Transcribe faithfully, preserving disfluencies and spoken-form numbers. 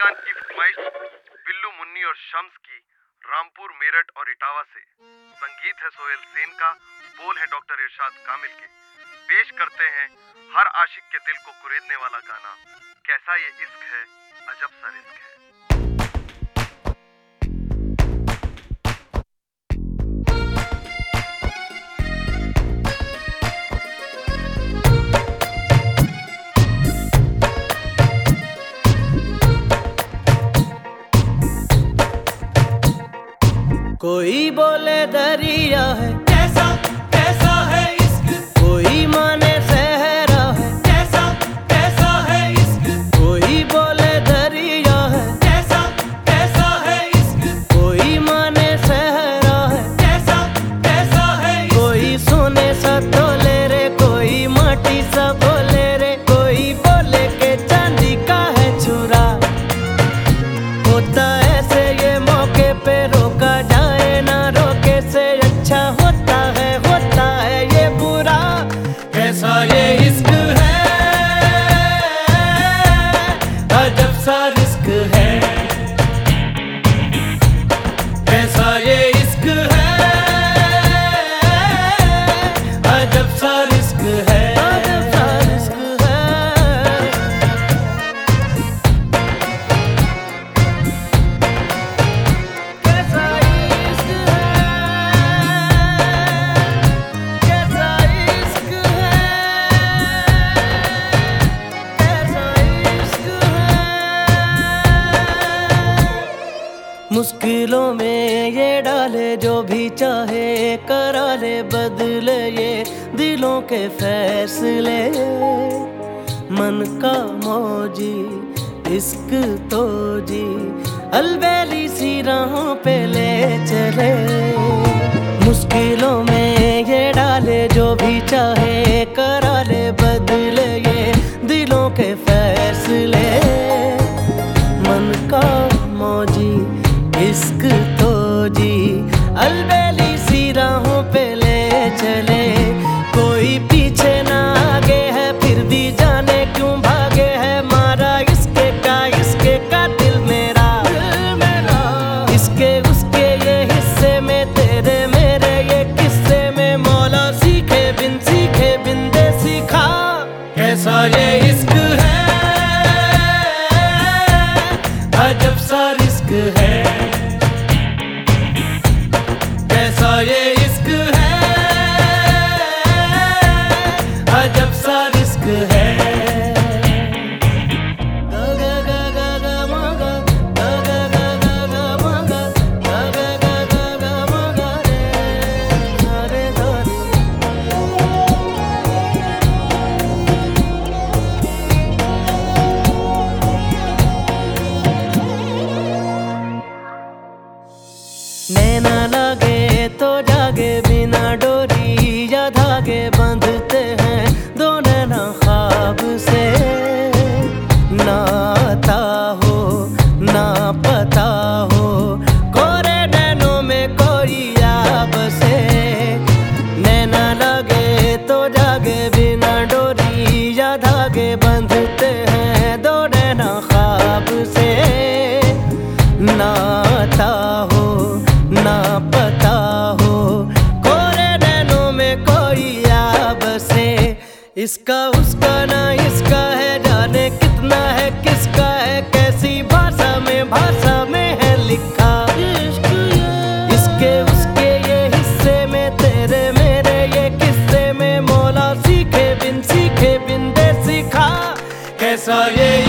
रजनीकांत की फरमाइश बिल्लू मुन्नी और शम्स की, रामपुर, मेरठ और इटावा से। संगीत है सोहेल सेन का, बोल है डॉक्टर इरशाद कामिल के। पेश करते हैं हर आशिक के दिल को कुरेदने वाला गाना, कैसा ये इश्क है, अजब सा रिस्क है। कोई बोले दरिया है, कैसा कैसा है इश्क, कोई माने सहरा है, कैसा कैसा है इश्क, कोई बोले दरिया है, कैसा कैसा है इश्क, कोई माने सहरा है, कैसा कैसा है इश्क, कोई सोने सा तोले रे, कोई माटी सा बोले रे, कोई बोले के चांदी का है छुरा। होता ऐसे ये मौके पे रोका जाए ना, रोके से अच्छा होता है, होता है ये बुरा। कैसा ये इश्क है, अजब सा रिस्क है, कैसा ये इश्क है, अजब सा रिस्क है, अजब सा रिस्क है। कैसा इश्क है, कैसा इश्क है, कैसा इश्क है। मुश्किलों में ये डाले जो भी चाहे, करा ले बदले ये दिलों के फैसले। मन का मौजी इश्क तो जी, अलबेली सी राहों पे ले चले। मुश्किलों में ये डाले जो भी चाहे, करा ले बदले ये दिलों के फैसले। मन का मौजी इश्क तो जी, अलबेली सी राहों पे ले चले। कोई पीछे ना आगे है, फिर भी जाने क्यों भागे है, मारा इसके का इसके का दिल मेरा, इसके उसके ये हिस्से में, तेरे मेरे ये किस्से में, मौला सीखे बिन सीखे बिन दे सीखा। कैसा ये इश्क है, अजब सा रिस्क है, कैसा ये इश्क है, अजब सा रिस्क है। गा गा गा गा गा मा गा, गा गा गा गा गा मा गा, गा गा गा गा गा मा गा रे, गा रे गा रे। नैना लागे तो जागे, बिना डोरी या धागे बंधते हैं दो नैना ख्वाब से। ना आता हो ना पता हो, कोरे नैनों में कोई याब से। नैना लागे तो जागे, बिना डोरी या धागे बंधते हैं दो नैना ख्वाब से। ना आता हो ना पता हो, कोरे नैनों में कोई याब से। इसका उसका ना इसका है, जाने कितना है किसका है, कैसी भाषा में भाषा में है लिखा। इसके उसके ये हिस्से में, तेरे मेरे ये किस्से में, मौला सीखे बिन सीखे बिन दे सीखा। कैसा ये